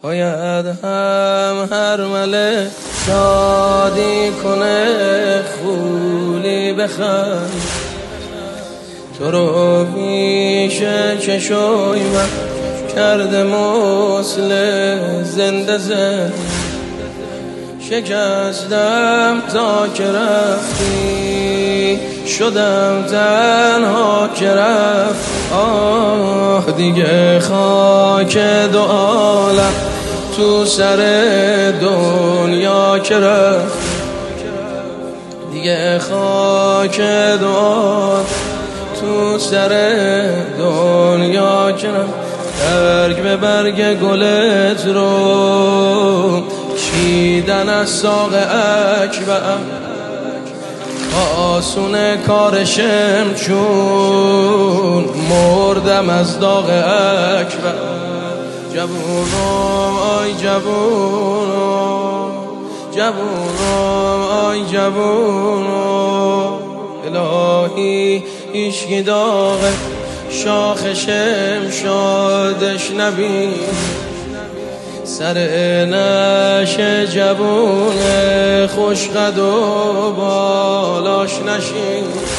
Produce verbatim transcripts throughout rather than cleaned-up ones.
باید هم هر مله شادی کنه خولی بخند تو رو پیش چشوی من کرده مثل زنده زند شکستم تا که رفتی شدم تنها که رفت آه دیگه خاک دو عالم تو سر دنیا که رفت دیگه خاک دو عالم تو سر دنیا که رفت برگ به برگ گلت رو چیدن از ساق اکبر آسونه کارشم چون مردم از داغ اکبر جوونم آی جوونم جوونم آی جوونم الهی هیچکی داغ شاخشم شادش نبین سر نشه جوون خوشقد و بالاش نشین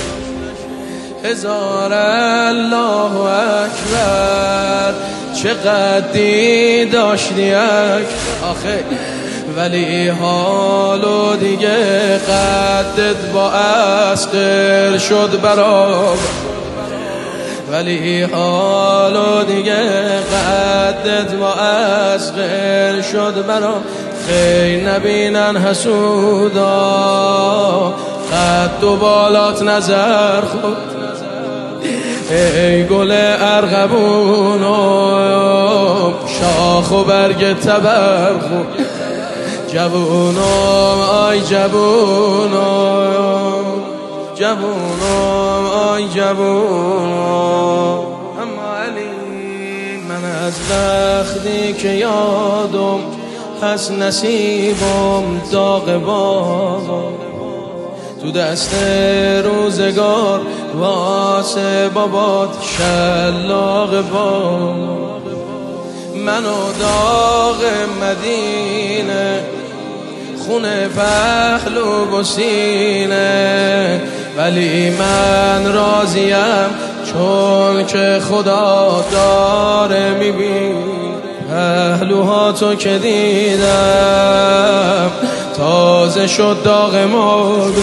هزار الله اکبر چه قدی داشتی آخه ولی حالو دیگه قدت با اسقر شد برام ولی حالو دیگه قدت با اصغر شد برام خیر نبینن حسودا قد و بالات نظر خود ای گل ارغبونم شاخ و برگ تبر خود جوونم آی جوونم جوونم آی جوونم اما علی من از وقتی که یادم هست نصیبم داغ بابا تو دست روزگار واسه بابات شلاق بابا منو داغ مدینه خونه پهلو و سینه ولی من راضیم چون که خدا داره میبین پهلوها تو که دیدم تازه شد داغ مرد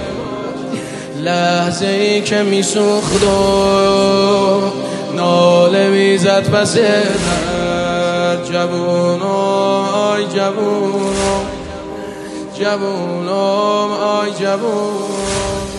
لحظه ای که میسوخت و ناله میزد پس در جوونم آی جوونم جوونم آی جوونم